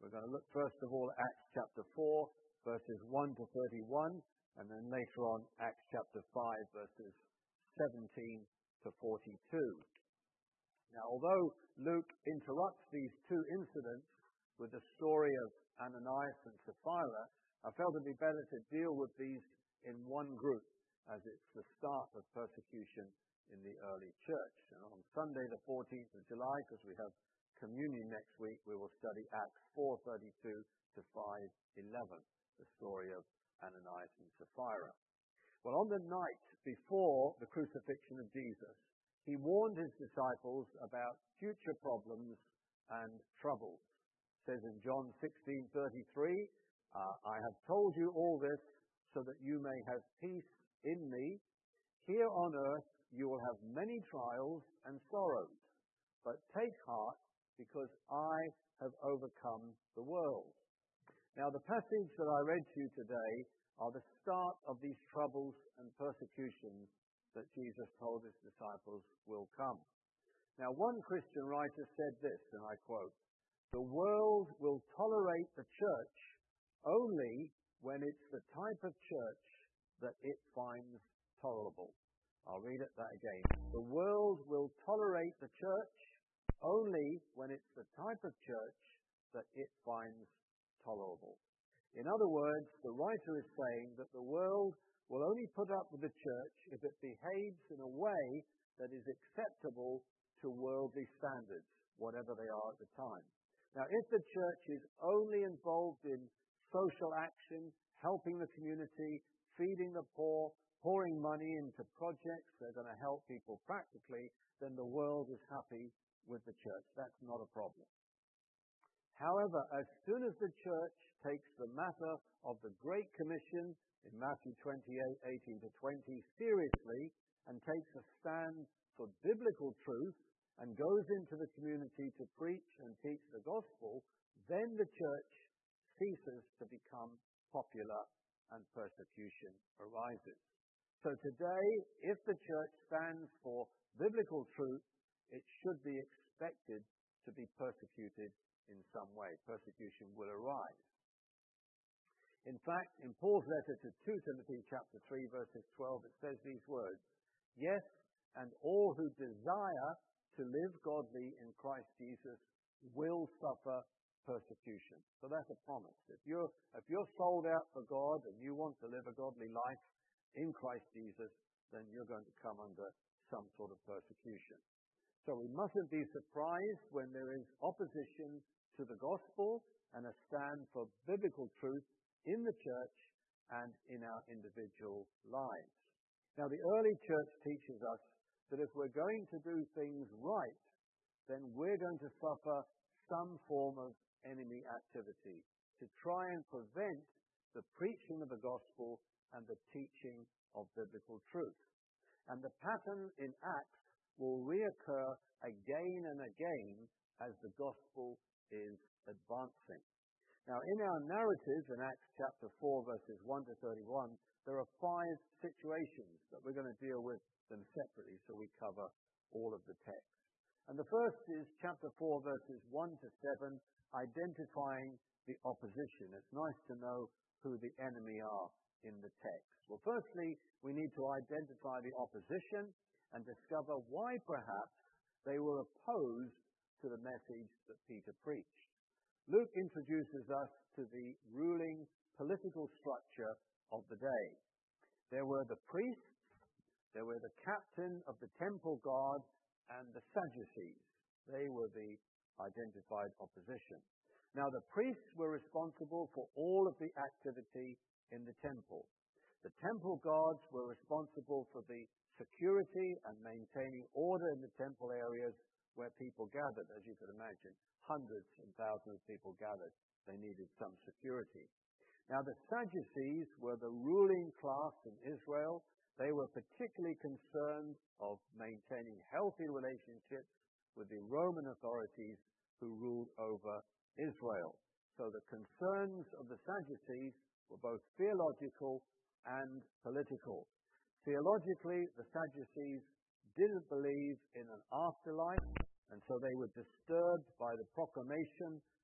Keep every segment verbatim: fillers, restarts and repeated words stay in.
We're going to look first of all at Acts chapter four, verses one to thirty-one, and then later on Acts chapter five, verses seventeen to forty-two. Now, although Luke interrupts these two incidents with the story of Ananias and Sapphira, I felt it would be better to deal with these in one group, as it's the start of persecution in the early church. And on Sunday the fourteenth of July, because we have communion next week, we will study Acts four thirty-two to five eleven, the story of Ananias and Sapphira. Well, on the night before the crucifixion of Jesus, he warned his disciples about future problems and troubles. It says in John sixteen thirty-three, uh, I have told you all this so that you may have peace in me. Here on earth you will have many trials and sorrows, but take heart, because I have overcome the world. Now, the passage that I read to you today are the start of these troubles and persecutions that Jesus told his disciples will come. Now, one Christian writer said this, and I quote, "The world will tolerate the church only when it's the type of church that it finds tolerable." I'll read it that again. The world will tolerate the church only when it's the type of church that it finds tolerable. In other words, the writer is saying that the world will only put up with the church if it behaves in a way that is acceptable to worldly standards, whatever they are at the time. Now, if the church is only involved in social action, helping the community, feeding the poor, pouring money into projects that are going to help people practically, then the world is happy with the church. That's not a problem. However, as soon as the church takes the matter of the Great Commission in Matthew twenty-eight, eighteen to twenty seriously and takes a stand for biblical truth and goes into the community to preach and teach the gospel, then the church ceases to become popular and persecution arises. So today, if the church stands for biblical truth, it should be expected to be persecuted in some way. Persecution will arise. In fact, in Paul's letter to Second Timothy chapter three, verses twelve, it says these words, "Yes, and all who desire to live godly in Christ Jesus will suffer persecution." So that's a promise. If you're, if you're sold out for God and you want to live a godly life in Christ Jesus, then you're going to come under some sort of persecution. So we mustn't be surprised when there is opposition to the gospel and a stand for biblical truth in the church and in our individual lives. Now, the early church teaches us that if we're going to do things right, then we're going to suffer some form of enemy activity to try and prevent the preaching of the gospel and the teaching of biblical truth. And the pattern in Acts will reoccur again and again as the gospel is advancing. Now, in our narrative in Acts chapter four, verses one to thirty-one, there are five situations that we're going to deal with them separately, so we cover all of the text. And the first is chapter four, verses one to seven, identifying the opposition. It's nice to know who the enemy are in the text. Well, firstly, we need to identify the opposition and discover why perhaps they were opposed to the message that Peter preached. Luke introduces us to the ruling political structure of the day. There were the priests, there were the captain of the temple guard, and the Sadducees. They were the identified opposition. Now, the priests were responsible for all of the activity in the temple. The temple guards were responsible for the security and maintaining order in the temple areas where people gathered. As you could imagine, hundreds and thousands of people gathered. They needed some security. Now, the Sadducees were the ruling class in Israel. They were particularly concerned of maintaining healthy relationships with the Roman authorities who ruled over Israel. So the concerns of the Sadducees were both theological and political. Theologically, the Sadducees didn't believe in an afterlife, and so they were disturbed by the proclamation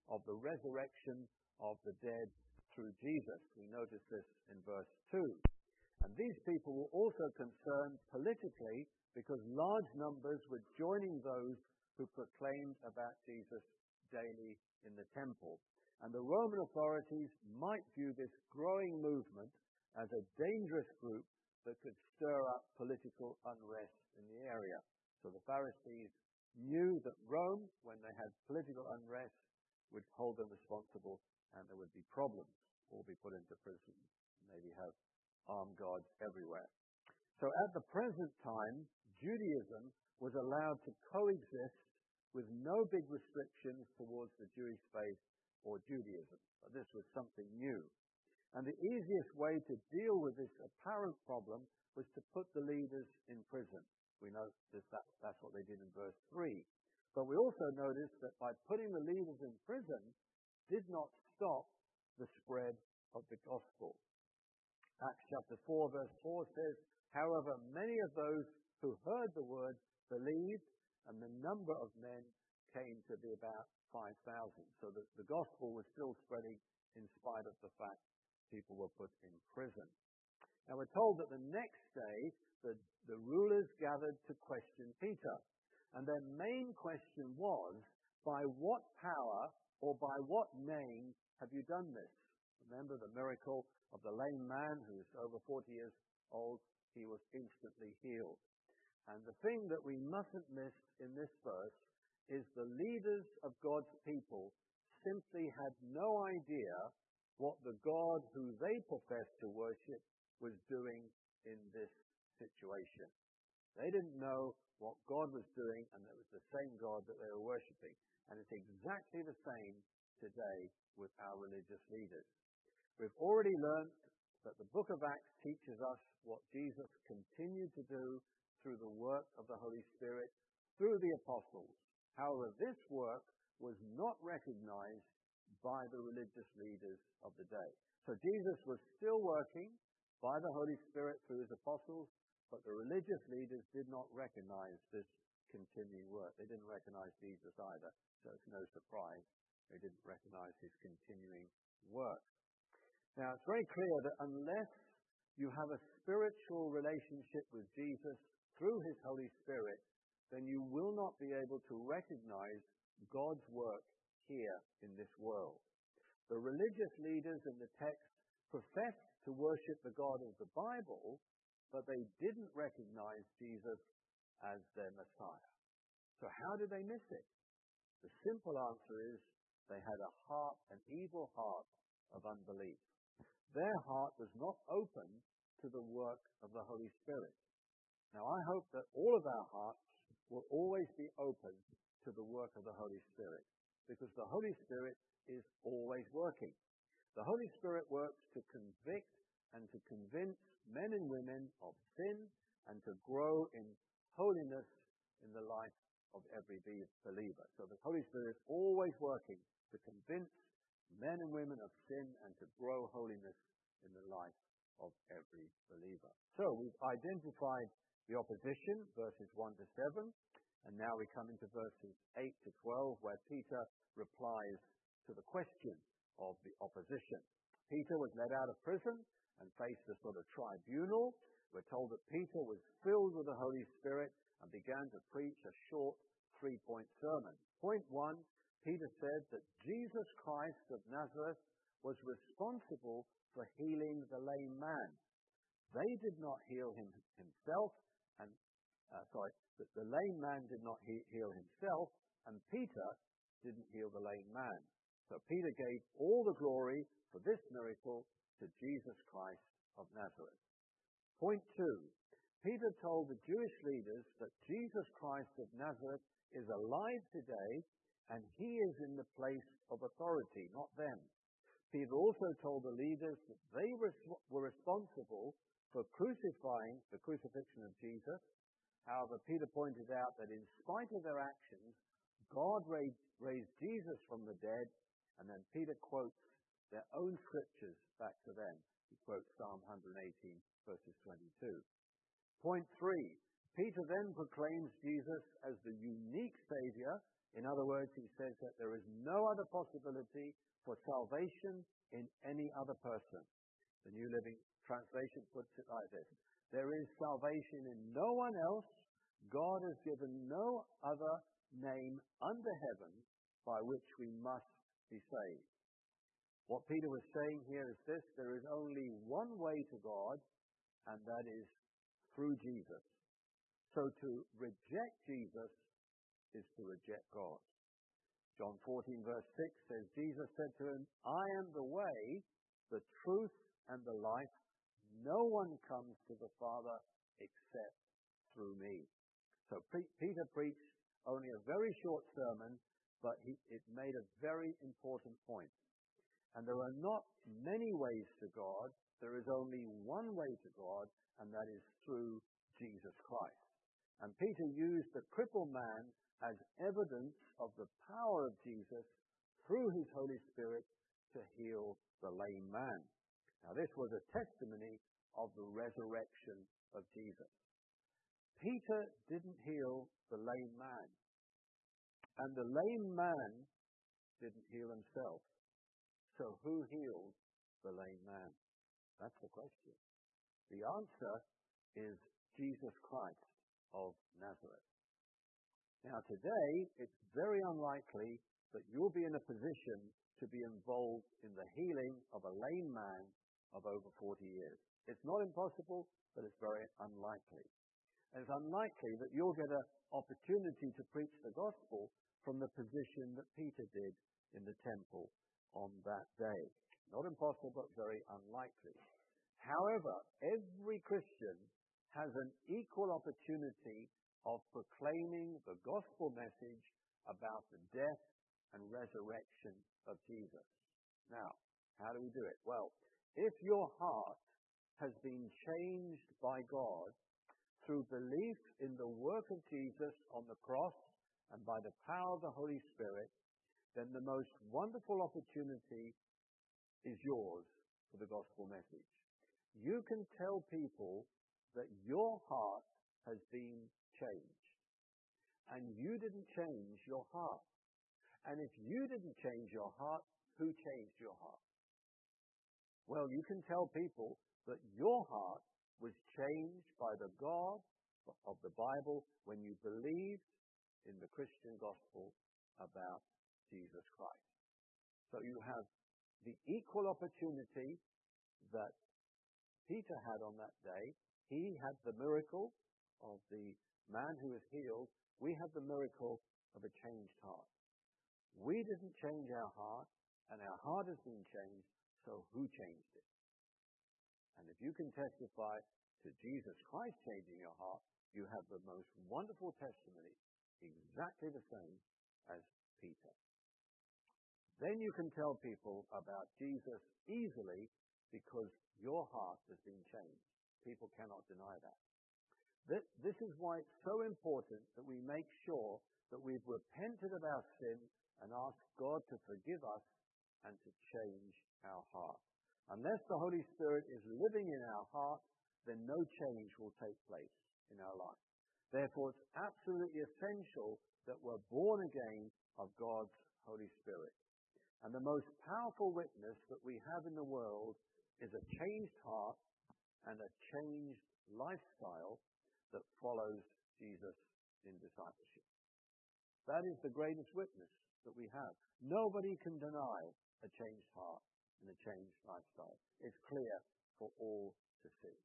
of the resurrection of the dead through Jesus. We notice this in verse two. And these people were also concerned politically because large numbers were joining those who proclaimed about Jesus daily in the temple. And the Roman authorities might view this growing movement as a dangerous group that could stir up political unrest in the area. So the Pharisees knew that Rome, when they had political unrest, would hold them responsible and there would be problems, or be put into prison, maybe have armed guards everywhere. So at the present time, Judaism was allowed to coexist with no big restrictions towards the Jewish faith or Judaism. But this was something new. And the easiest way to deal with this apparent problem was to put the leaders in prison. We know this, that, that's what they did in verse three. But we also notice that by putting the leaders in prison did not stop the spread of the gospel. Acts chapter four verse four says, however, many of those who heard the word believed, and the number of men came to be about five thousand. So that the gospel was still spreading in spite of the fact people were put in prison. Now we're told that the next day the, the rulers gathered to question Peter. And their main question was, by what power or by what name have you done this? Remember the miracle of the lame man who was over forty years old, he was instantly healed. And the thing that we mustn't miss in this verse is the leaders of God's people simply had no idea what the God who they professed to worship was doing in this situation. They didn't know what God was doing, and it was the same God that they were worshiping. And it's exactly the same today with our religious leaders. We've already learned that the book of Acts teaches us what Jesus continued to do through the work of the Holy Spirit, through the apostles. However, this work was not recognized by the religious leaders of the day. So Jesus was still working by the Holy Spirit through his apostles, but the religious leaders did not recognize this continuing work. They didn't recognize Jesus either, so it's no surprise they didn't recognize his continuing work. Now, it's very clear that unless you have a spiritual relationship with Jesus through his Holy Spirit, then you will not be able to recognize God's work here in this world. The religious leaders in the text professed to worship the God of the Bible, but they didn't recognize Jesus as their Messiah. So how did they miss it? The simple answer is they had a heart, an evil heart of unbelief. Their heart was not open to the work of the Holy Spirit. Now, I hope that all of our hearts will always be open to the work of the Holy Spirit, because the Holy Spirit is always working. The Holy Spirit works to convict and to convince men and women of sin and to grow in holiness in the life of every believer. So the Holy Spirit is always working to convince men and women of sin and to grow holiness in the life of every believer. So we've identified the opposition, verses one to seven, and now we come into verses eight to twelve, where Peter replies to the question of the opposition. Peter was let out of prison and faced a sort of tribunal. We're told that Peter was filled with the Holy Spirit and began to preach a short three-point sermon. Point one, Peter said that Jesus Christ of Nazareth was responsible for healing the lame man. They did not heal him himself, and uh, sorry, that the lame man did not he- heal himself, and Peter didn't heal the lame man. So Peter gave all the glory for this miracle to Jesus Christ of Nazareth. Point two, Peter told the Jewish leaders that Jesus Christ of Nazareth is alive today, and he is in the place of authority, not them. Peter also told the leaders that they were, were responsible for crucifying the crucifixion of Jesus. However, Peter pointed out that in spite of their actions, God raised, raised Jesus from the dead, and then Peter quotes their own scriptures back to them. He quotes Psalm one eighteen, verses twenty-two. Point three, Peter then proclaims Jesus as the unique Savior In other words, he says that there is no other possibility for salvation in any other person. The New Living Translation puts it like this: there is salvation in no one else. God has given no other name under heaven by which we must be saved. What Peter was saying here is this: there is only one way to God, and that is through Jesus. So to reject Jesus is to reject God. John fourteen verse six says, Jesus said to him, I am the way, the truth, and the life. No one comes to the Father except through me. So P- Peter preached only a very short sermon, but he, it made a very important point. And there are not many ways to God. There is only one way to God, and that is through Jesus Christ. And Peter used the crippled man as evidence of the power of Jesus through his Holy Spirit to heal the lame man. Now, this was a testimony of the resurrection of Jesus. Peter didn't heal the lame man, and the lame man didn't heal himself. So who healed the lame man? That's the question. The answer is Jesus Christ of Nazareth. Now today, it's very unlikely that you'll be in a position to be involved in the healing of a lame man of over forty years. It's not impossible, but it's very unlikely. And it's unlikely that you'll get an opportunity to preach the gospel from the position that Peter did in the temple on that day. Not impossible, but very unlikely. However, every Christian has an equal opportunity of proclaiming the gospel message about the death and resurrection of Jesus. Now, how do we do it? Well, if your heart has been changed by God through belief in the work of Jesus on the cross and by the power of the Holy Spirit, then the most wonderful opportunity is yours for the gospel message. You can tell people that your heart has been changed, and you didn't change your heart. And if you didn't change your heart, who changed your heart? Well, you can tell people that your heart was changed by the God of the Bible when you believed in the Christian gospel about Jesus Christ. So you have the equal opportunity that Peter had on that day. He had the miracle of the man who was healed. We have the miracle of a changed heart. We didn't change our heart, and our heart has been changed, so who changed it? And if you can testify to Jesus Christ changing your heart, you have the most wonderful testimony, exactly the same as Peter. Then you can tell people about Jesus easily because your heart has been changed. People cannot deny that. This, this is why it's so important that we make sure that we've repented of our sin and asked God to forgive us and to change our heart. Unless the Holy Spirit is living in our heart, then no change will take place in our life. Therefore, it's absolutely essential that we're born again of God's Holy Spirit. And the most powerful witness that we have in the world is a changed heart and a changed lifestyle that follows Jesus in discipleship. That is the greatest witness that we have. Nobody can deny a changed heart and a changed lifestyle. It's clear for all to see.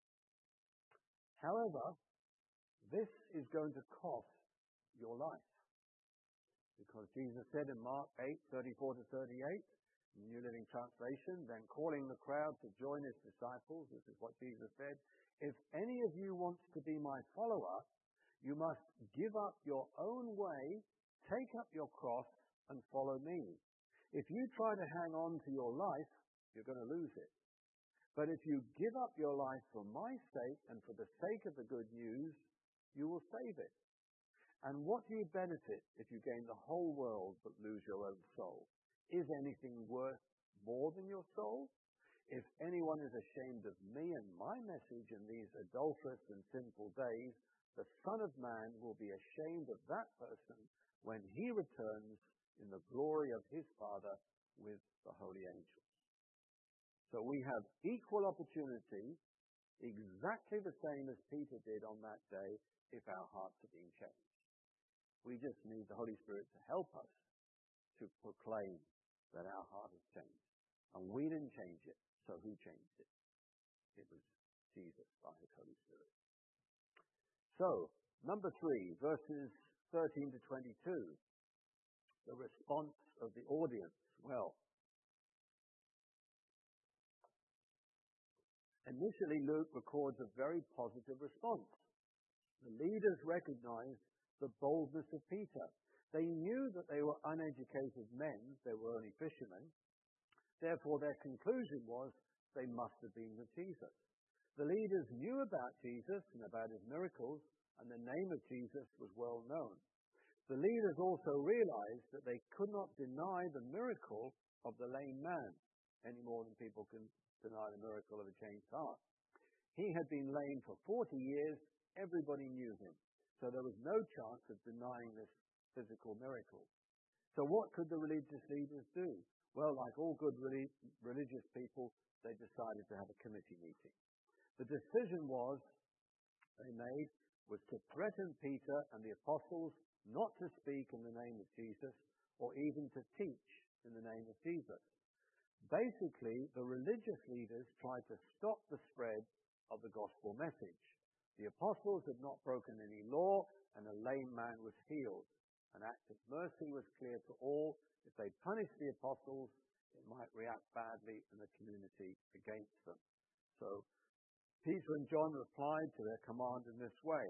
However, this is going to cost your life. Because Jesus said in Mark eight, thirty-four to thirty-eight, New Living Translation, then calling the crowd to join his disciples, this is what Jesus said, if any of you wants to be my follower, you must give up your own way, take up your cross, and follow me. If you try to hang on to your life, you're going to lose it. But if you give up your life for my sake and for the sake of the good news, you will save it. And what do you benefit if you gain the whole world but lose your own soul? Is anything worth more than your soul? If anyone is ashamed of me and my message in these adulterous and sinful days, the Son of Man will be ashamed of that person when he returns in the glory of his Father with the holy angels. So we have equal opportunity, exactly the same as Peter did on that day, if our hearts are being changed. We just need the Holy Spirit to help us to proclaim that our heart has changed. And we didn't change it, so who changed it? It was Jesus by his Holy Spirit. So, number three, verses thirteen to twenty-two, the response of the audience. Well, initially Luke records a very positive response. The leaders recognized the boldness of Peter. They knew that they were uneducated men, they were only fishermen. Therefore, their conclusion was they must have been with Jesus. The leaders knew about Jesus and about his miracles, and the name of Jesus was well known. The leaders also realized that they could not deny the miracle of the lame man any more than people can deny the miracle of a changed heart. He had been lame for forty years. Everybody knew him. So there was no chance of denying this physical miracle. So what could the religious leaders do? Well, like all good relig- religious people, they decided to have a committee meeting. The decision was, they made, was to threaten Peter and the apostles not to speak in the name of Jesus or even to teach in the name of Jesus. Basically, the religious leaders tried to stop the spread of the gospel message. The apostles had not broken any law, and a lame man was healed. An act of mercy was clear to all. If they punished the apostles, it might react badly in the community against them. So Peter and John replied to their command in this way.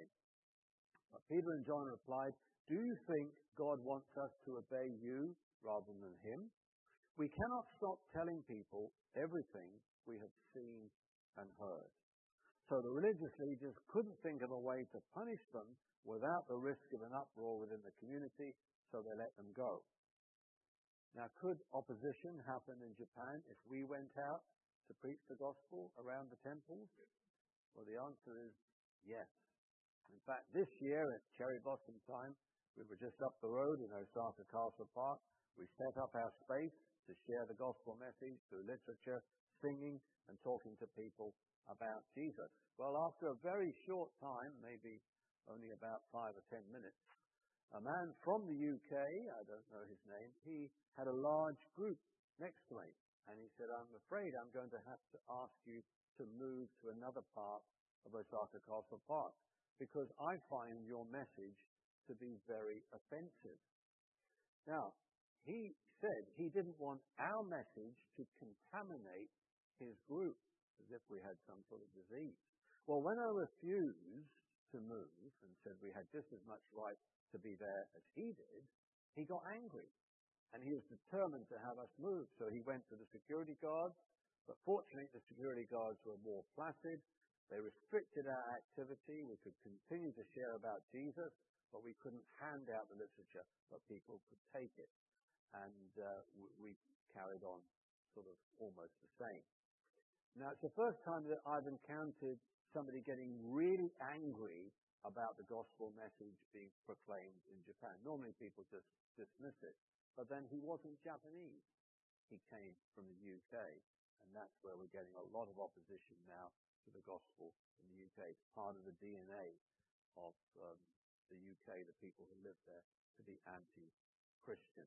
But Peter and John replied, "Do you think God wants us to obey you rather than him? We cannot stop telling people everything we have seen and heard." So the religious leaders couldn't think of a way to punish them without the risk of an uproar within the community, so they let them go. Now, could opposition happen in Japan if we went out to preach the gospel around the temples? Well, the answer is yes. In fact, this year at Cherry Blossom time, we were just up the road in Osaka Castle Park. We set up our space to share the gospel message through literature, singing, and talking to people about Jesus. Well, after a very short time, maybe only about five or ten minutes, a man from the U K, I don't know his name, he had a large group next to him. And he said, "I'm afraid I'm going to have to ask you to move to another part of Osaka Castle Park because I find your message to be very offensive." Now, he said he didn't want our message to contaminate his group, as if we had some sort of disease. Well, when I refused to move and said we had just as much right to be there as he did, he got angry. And he was determined to have us move. So he went to the security guards. But fortunately, the security guards were more placid. They restricted our activity. We could continue to share about Jesus, but we couldn't hand out the literature, but people could take it. And uh, we carried on sort of almost the same. Now, it's the first time that I've encountered somebody getting really angry about the gospel message being proclaimed in Japan. Normally people just dismiss it. But then he wasn't Japanese. He came from the U K. And that's where we're getting a lot of opposition now to the gospel in the U K. It's part of the D N A of um, the U K, the people who live there, to be anti-Christian.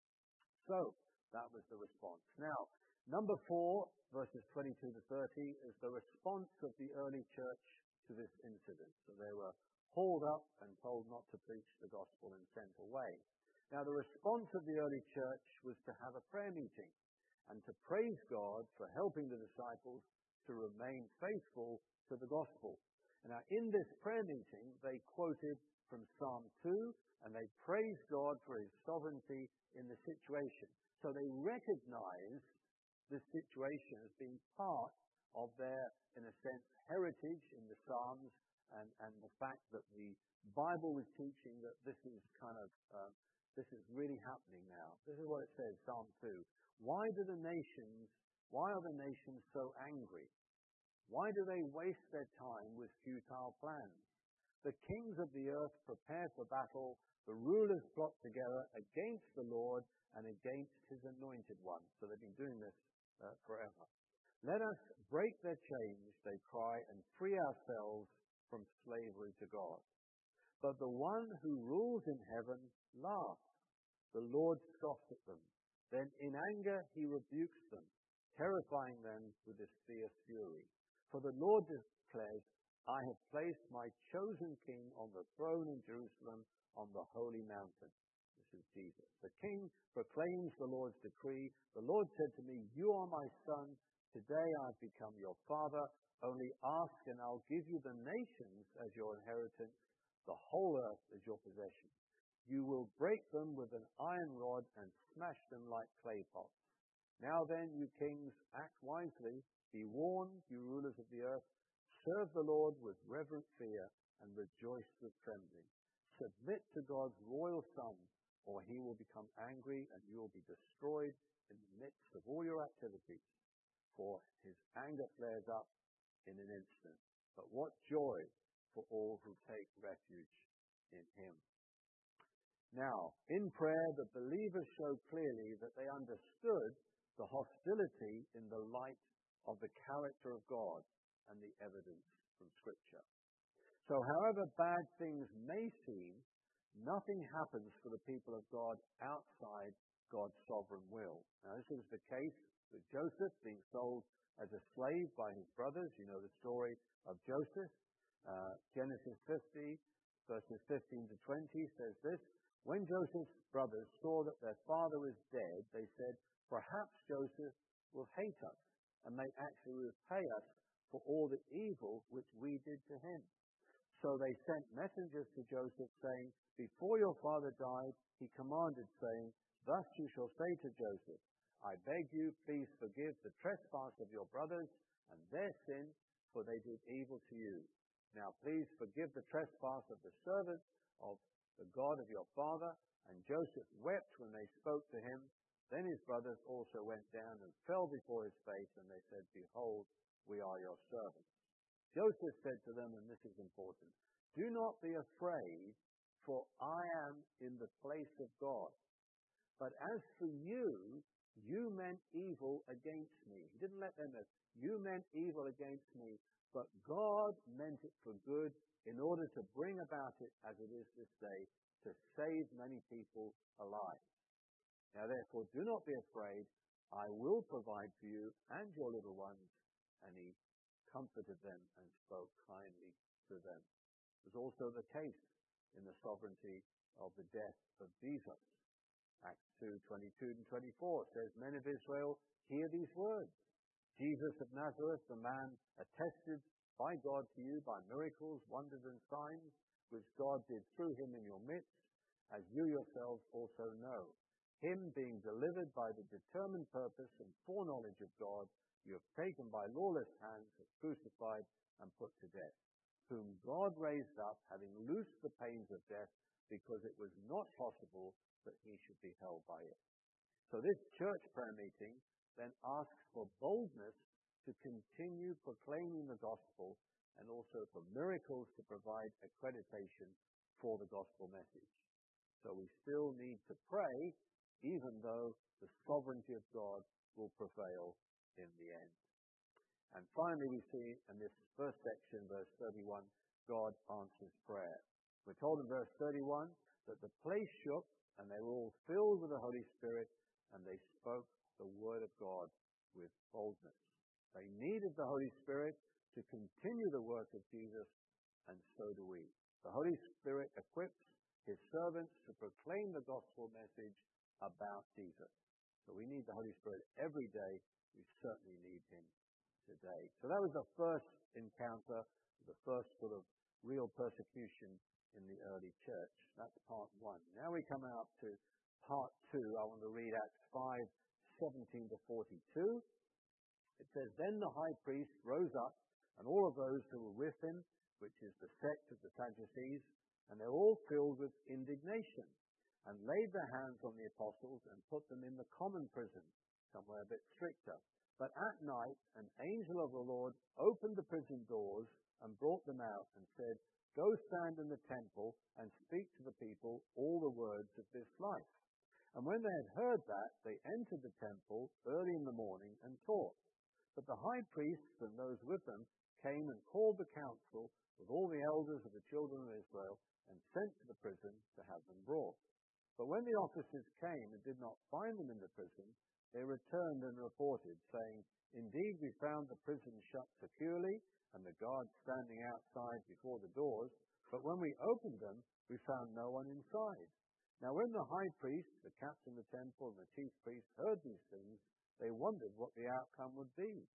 So that was the response. Now, number four, verses twenty-two to thirty, is the response of the early church to this incident. So they were hauled up and told not to preach the gospel and sent away. Now, the response of the early church was to have a prayer meeting and to praise God for helping the disciples to remain faithful to the gospel. And now, in this prayer meeting, they quoted from Psalm two, and they praised God for his sovereignty in the situation. So they recognized this situation as being part of their, in a sense, heritage in the Psalms, and, and the fact that the Bible was teaching that this is kind of, uh, this is really happening now. This is what it says, Psalm two. Why do the nations, why are the nations so angry? Why do they waste their time with futile plans? The kings of the earth prepare for battle. The rulers plot together against the Lord and against his anointed one. So they've been doing this uh, forever. Let us break their chains, they cry, and free ourselves from slavery to God. But the one who rules in heaven laughs. The Lord scoffs at them. Then in anger he rebukes them, terrifying them with his fierce fury. For the Lord declares, I have placed my chosen king on the throne in Jerusalem on the holy mountain. This is Jesus. The king proclaims the Lord's decree. The Lord said to me, you are my son. Today I have become your father. Only ask and I'll give you the nations as your inheritance, the whole earth as your possession. You will break them with an iron rod and smash them like clay pots. Now then, you kings, act wisely. Be warned, you rulers of the earth. Serve the Lord with reverent fear and rejoice with trembling. Submit to God's royal Son, or he will become angry and you will be destroyed in the midst of all your activities. For his anger flares up in an instant. But what joy for all who take refuge in him. Now, in prayer, the believers showed clearly that they understood the hostility in the light of the character of God and the evidence from Scripture. So however bad things may seem, nothing happens for the people of God outside God's sovereign will. Now, this was the case with Joseph being sold as a slave by his brothers. You know the story of Joseph. Uh, Genesis fifty, verses fifteen to twenty says this. When Joseph's brothers saw that their father was dead, they said, perhaps Joseph will hate us and may actually repay us for all the evil which we did to him. So they sent messengers to Joseph saying, before your father died, he commanded, saying, thus you shall say to Joseph, I beg you, please forgive the trespass of your brothers and their sin, for they did evil to you. Now please forgive the trespass of the servant of the God of your father. And Joseph wept when they spoke to him. Then his brothers also went down and fell before his face, and they said, behold, we are your servants. Joseph said to them, and this is important, do not be afraid, for I am in the place of God. But as for you, you meant evil against me. He didn't let them know. You meant evil against me, but God meant it for good in order to bring about it as it is this day, to save many people alive. Now therefore, do not be afraid. I will provide for you and your little ones. And he comforted them and spoke kindly to them. It was also the case in the sovereignty of the death of Jesus. Acts two, twenty-two and twenty-four says, men of Israel, hear these words. Jesus of Nazareth, the man attested by God to you by miracles, wonders and signs, which God did through him in your midst, as you yourselves also know. Him being delivered by the determined purpose and foreknowledge of God, you have taken by lawless hands, have crucified and put to death, whom God raised up, having loosed the pains of death, because it was not possible that he should be held by it. So this church prayer meeting then asks for boldness to continue proclaiming the gospel, and also for miracles to provide accreditation for the gospel message. So we still need to pray, even though the sovereignty of God will prevail in the end. And finally, we see in this first section, verse thirty-one, God answers prayer. We're told in verse thirty-one that the place shook, and they were all filled with the Holy Spirit, and they spoke the word of God with boldness. They needed the Holy Spirit to continue the work of Jesus, and so do we. The Holy Spirit equips his servants to proclaim the gospel message about Jesus. So we need the Holy Spirit every day. We certainly need him today. So that was the first encounter, the first sort of real persecution in the early church. That's part one. Now we come out to part two. I want to read Acts five, seventeen to forty-two. It says, then the high priest rose up, and all of those who were with him, which is the sect of the Sadducees, and they were all filled with indignation, and laid their hands on the apostles and put them in the common prison, somewhere a bit stricter. But at night an angel of the Lord opened the prison doors and brought them out and said, "Go stand in the temple and speak to the people all the words of this life." And when they had heard that, they entered the temple early in the morning and taught. But the high priests and those with them came and called the council with all the elders of the children of Israel and sent to the prison to have them brought. But when the officers came and did not find them in the prison, they returned and reported, saying, "Indeed, we found the prison shut securely and the guards standing outside before the doors, but when we opened them, we found no one inside." Now when the high priest, the captain of the temple, and the chief priest heard these things, they wondered what the outcome would be.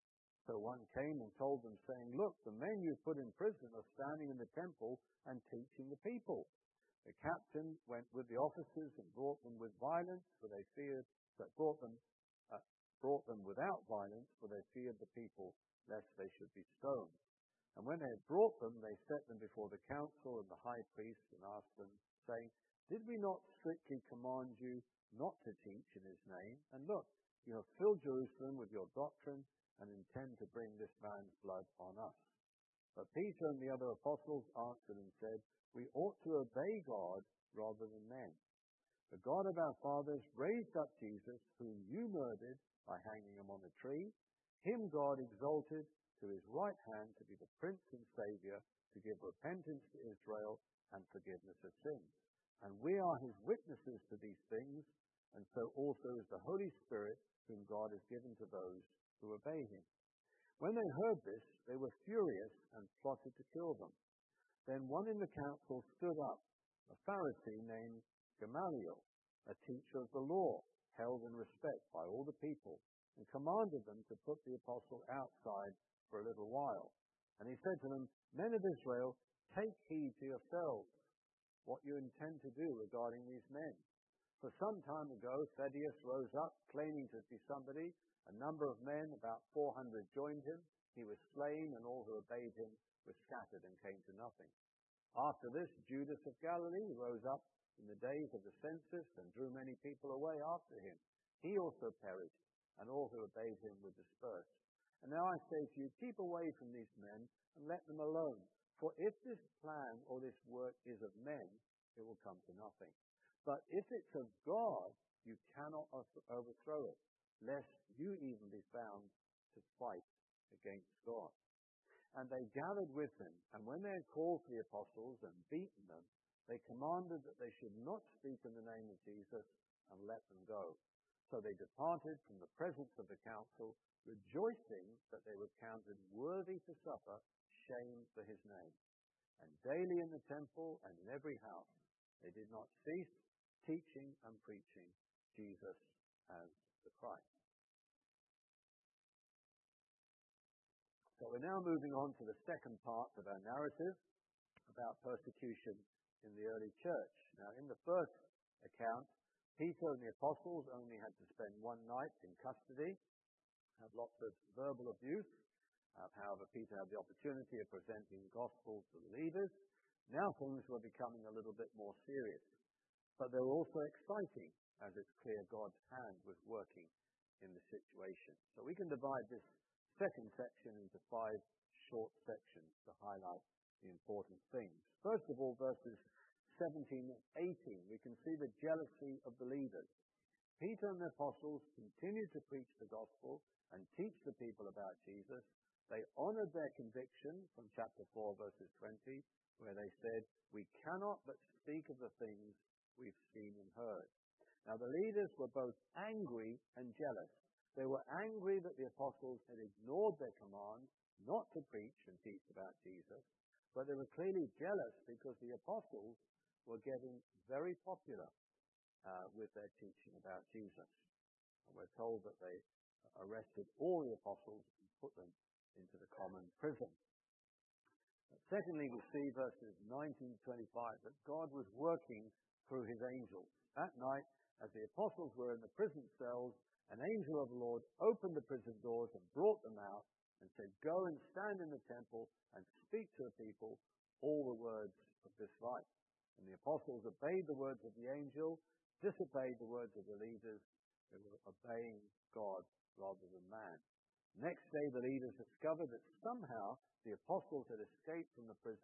So one came and told them, saying, "Look, the men you put in prison are standing in the temple and teaching the people." The captain went with the officers and brought them with violence, for they feared that brought them uh, brought them without violence, for they feared the people, lest they should be stoned. And when they had brought them, they set them before the council and the high priest and asked them, saying, "Did we not strictly command you not to teach in his name? And look, you have filled Jerusalem with your doctrine and intend to bring this man's blood on us." But Peter and the other apostles answered and said, "We ought to obey God rather than men. The God of our fathers raised up Jesus, whom you murdered by hanging him on a tree. Him God exalted to his right hand to be the Prince and Saviour, to give repentance to Israel and forgiveness of sins. And we are his witnesses to these things, and so also is the Holy Spirit, whom God has given to those who obey him." When they heard this, they were furious and plotted to kill them. Then one in the council stood up, a Pharisee named Gamaliel, a teacher of the law, held in respect by all the people, and commanded them to put the apostle outside for a little while. And he said to them, "Men of Israel, take heed to yourselves what you intend to do regarding these men. For some time ago, Thaddeus rose up, claiming to be somebody. A number of men, about four hundred, joined him. He was slain, and all who obeyed him were scattered and came to nothing. After this, Judas of Galilee rose up in the days of the census and drew many people away after him. He also perished, and all who obeyed him were dispersed. And now I say to you, keep away from these men and let them alone. For if this plan or this work is of men, it will come to nothing. But if it's of God, you cannot overthrow it, lest you even be found to fight against God." And they gathered with him, and when they had called for the apostles and beaten them, they commanded that they should not speak in the name of Jesus, and let them go. So they departed from the presence of the council, rejoicing that they were counted worthy to suffer shame for his name. And daily in the temple and in every house they did not cease teaching and preaching Jesus as the Christ. So we're now moving on to the second part of our narrative about persecution in the early church. Now, in the first account, Peter and the apostles only had to spend one night in custody, had lots of verbal abuse. Uh, however, Peter had the opportunity of presenting the gospel to the leaders. Now things were becoming a little bit more serious. But they were also exciting, as it's clear God's hand was working in the situation. So we can divide this second section into five short sections to highlight the important things. First of all, verses seventeen and eighteen, we can see the jealousy of the leaders. Peter and the apostles continued to preach the gospel and teach the people about Jesus. They honored their conviction from chapter four, verses twenty, where they said, "We cannot but speak of the things we've seen and heard." Now the leaders were both angry and jealous. They were angry that the apostles had ignored their command not to preach and teach about Jesus, but they were clearly jealous because the apostles were getting very popular uh, with their teaching about Jesus. And we're told that they arrested all the apostles and put them into the common prison. But secondly, we see verses nineteen to twenty-five that God was working through his angels. That night, as the apostles were in the prison cells, an angel of the Lord opened the prison doors and brought them out and said, "Go and stand in the temple and speak to the people all the words of this life." And the apostles obeyed the words of the angel, disobeyed the words of the leaders. They were obeying God rather than man. Next day, the leaders discovered that somehow the apostles had escaped from the prison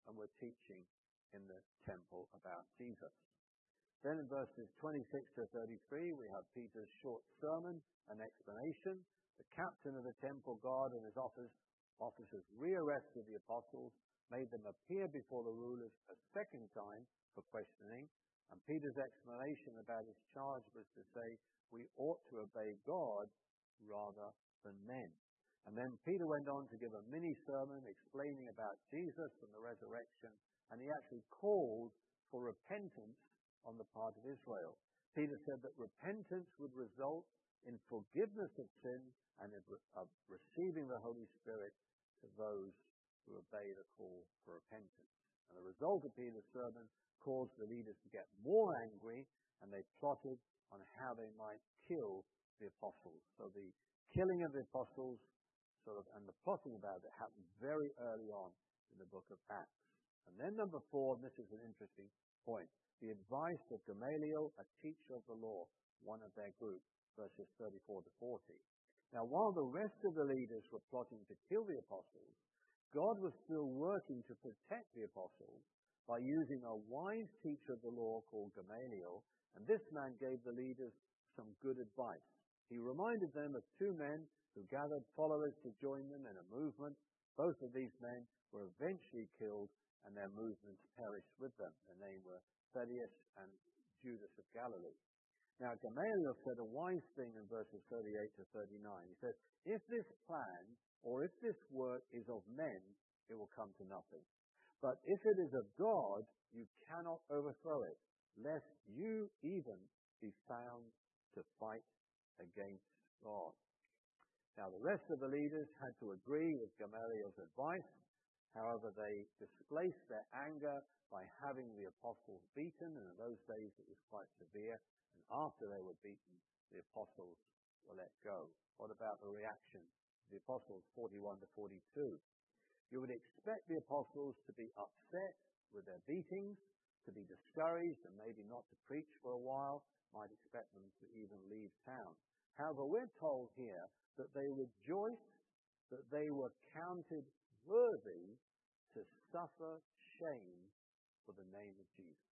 and were teaching in the temple about Jesus. Then in verses twenty-six to thirty-three, we have Peter's short sermon and explanation. The captain of the temple guard and his office, officers rearrested the apostles, made them appear before the rulers a second time for questioning, and Peter's explanation about his charge was to say, we ought to obey God rather than men. And then Peter went on to give a mini-sermon explaining about Jesus and the resurrection, and he actually called for repentance on the part of Israel. Peter said that repentance would result in forgiveness of sin and in re- of receiving the Holy Spirit to those who obey the call for repentance. And the result of Peter's sermon caused the leaders to get more angry, and they plotted on how they might kill the apostles. So the killing of the apostles sort of, and the plotting about it happened very early on in the book of Acts. And then number four, and this is an interesting point, the advice of Gamaliel, a teacher of the law, one of their group, verses thirty-four to forty. Now, while the rest of the leaders were plotting to kill the apostles, God was still working to protect the apostles by using a wise teacher of the law called Gamaliel, and this man gave the leaders some good advice. He reminded them of two men who gathered followers to join them in a movement. Both of these men were eventually killed, and their movements perished with them. Their names were Thaddeus and Judas of Galilee. Now, Gamaliel said a wise thing in verses thirty-eight to thirty-nine. He said, if this plan or if this work is of men, it will come to nothing. But if it is of God, you cannot overthrow it, lest you even be found to fight against God. Now, the rest of the leaders had to agree with Gamaliel's advice. However, they displaced their anger by having the apostles beaten, and in those days it was quite severe. And after they were beaten, the apostles were let go. What about the reaction of the apostles, forty-one to forty-two? You would expect the apostles to be upset with their beatings, to be discouraged, and maybe not to preach for a while. Might expect them to even leave town. However, we're told here that they rejoiced that they were counted worthy to suffer shame for the name of Jesus.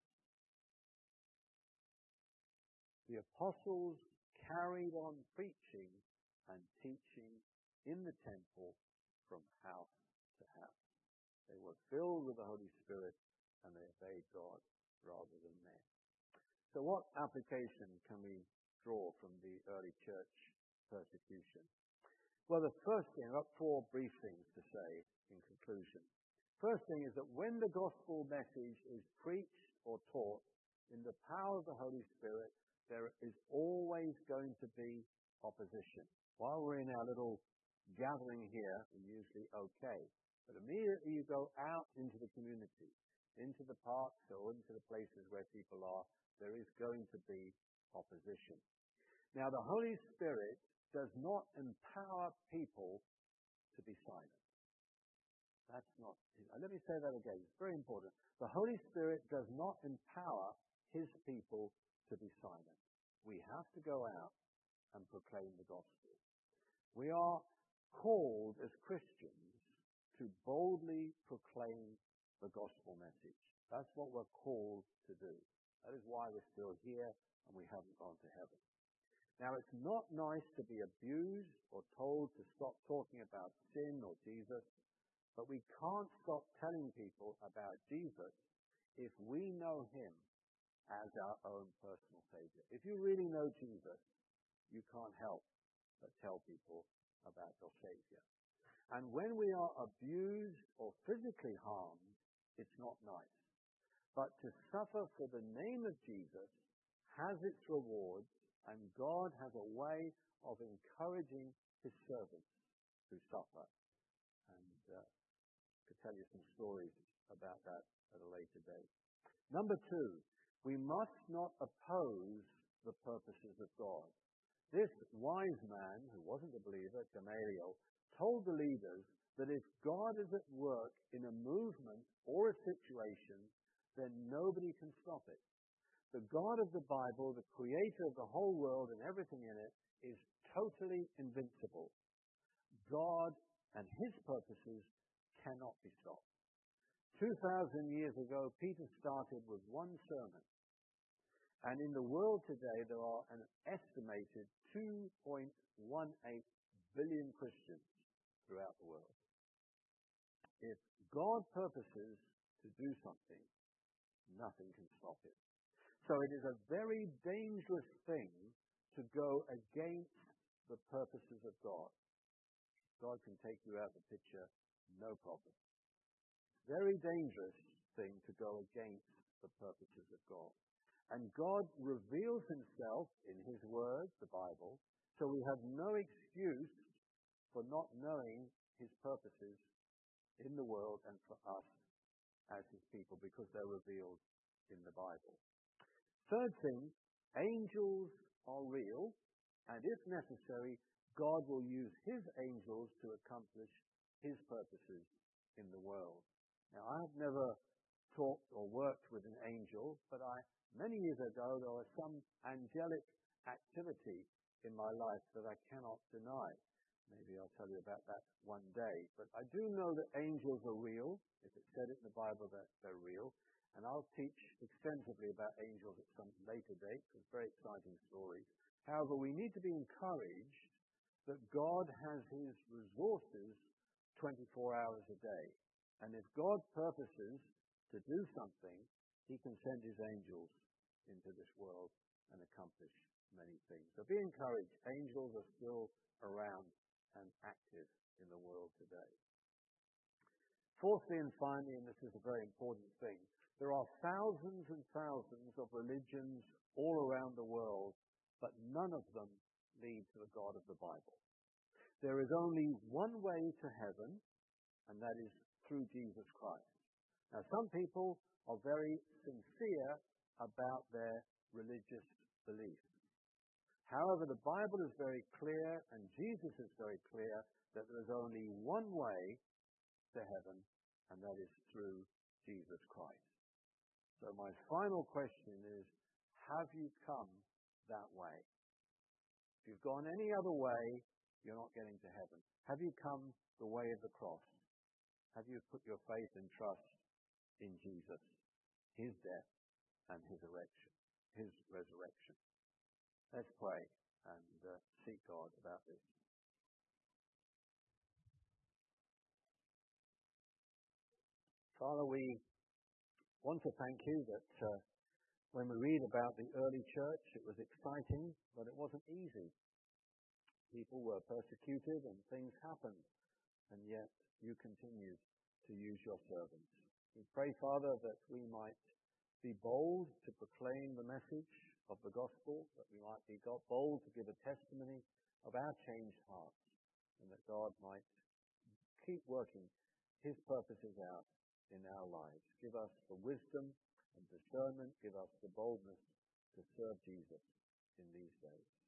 The apostles carried on preaching and teaching in the temple from house to house. They were filled with the Holy Spirit and they obeyed God rather than men. So what application can we draw from the early church persecution? Well, the first thing, I've got four brief things to say in conclusion. First thing is that when the gospel message is preached or taught in the power of the Holy Spirit, there is always going to be opposition. While we're in our little gathering here, we're usually okay. But immediately you go out into the community, into the parks or into the places where people are, there is going to be opposition. Now, the Holy Spirit does not empower people to be silent. That's not, let me say that again, it's very important. The Holy Spirit does not empower his people to be silent. We have to go out and proclaim the gospel. We are called as Christians to boldly proclaim the gospel message. That's what we're called to do. That is why we're still here and we haven't gone to heaven. Now, it's not nice to be abused or told to stop talking about sin or Jesus, but we can't stop telling people about Jesus if we know him as our own personal Savior. If you really know Jesus, you can't help but tell people about your Savior. And when we are abused or physically harmed, it's not nice. But to suffer for the name of Jesus has its rewards, and God has a way of encouraging his servants who suffer. And uh, I could tell you some stories about that at a later date. Number two, we must not oppose the purposes of God. This wise man, who wasn't a believer, Gamaliel, told the leaders that if God is at work in a movement or a situation, then nobody can stop it. The God of the Bible, the creator of the whole world and everything in it, is totally invincible. God and his purposes cannot be stopped. two thousand years ago, Peter started with one sermon. And in the world today, there are an estimated two point one eight billion Christians throughout the world. If God purposes to do something, nothing can stop it. So it is a very dangerous thing to go against the purposes of God. God can take you out of the picture, no problem. Very dangerous thing to go against the purposes of God. And God reveals himself in his word, the Bible, so we have no excuse for not knowing his purposes in the world and for us as his people, because they're revealed in the Bible. Third thing, angels are real, and if necessary, God will use his angels to accomplish his purposes in the world. Now, I have never talked or worked with an angel, but I, many years ago, there was some angelic activity in my life that I cannot deny. Maybe I'll tell you about that one day. But I do know that angels are real. If it said it in the Bible that they're real. And I'll teach extensively about angels at some later date. It's very exciting stories. However, we need to be encouraged that God has his resources twenty-four hours a day. And if God purposes to do something, he can send his angels into this world and accomplish many things. So be encouraged. Angels are still around and active in the world today. Fourthly and finally, and this is a very important thing, there are thousands and thousands of religions all around the world, but none of them lead to the God of the Bible. There is only one way to heaven, and that is through Jesus Christ. Now, some people are very sincere about their religious beliefs. However, the Bible is very clear, and Jesus is very clear, that there is only one way to heaven, and that is through Jesus Christ. So my final question is, have you come that way? If you've gone any other way, you're not getting to heaven. Have you come the way of the cross? Have you put your faith and trust in Jesus, his death and his resurrection? His resurrection. Let's pray and uh, seek God about this. Father, we want to thank you that uh, when we read about the early church, it was exciting, but it wasn't easy. People were persecuted and things happened, and yet you continued to use your servants. We pray, Father, that we might be bold to proclaim the message of the gospel, that we might be bold to give a testimony of our changed hearts, and that God might keep working his purposes out in our lives. Give us the wisdom and discernment, give us the boldness to serve Jesus in these days.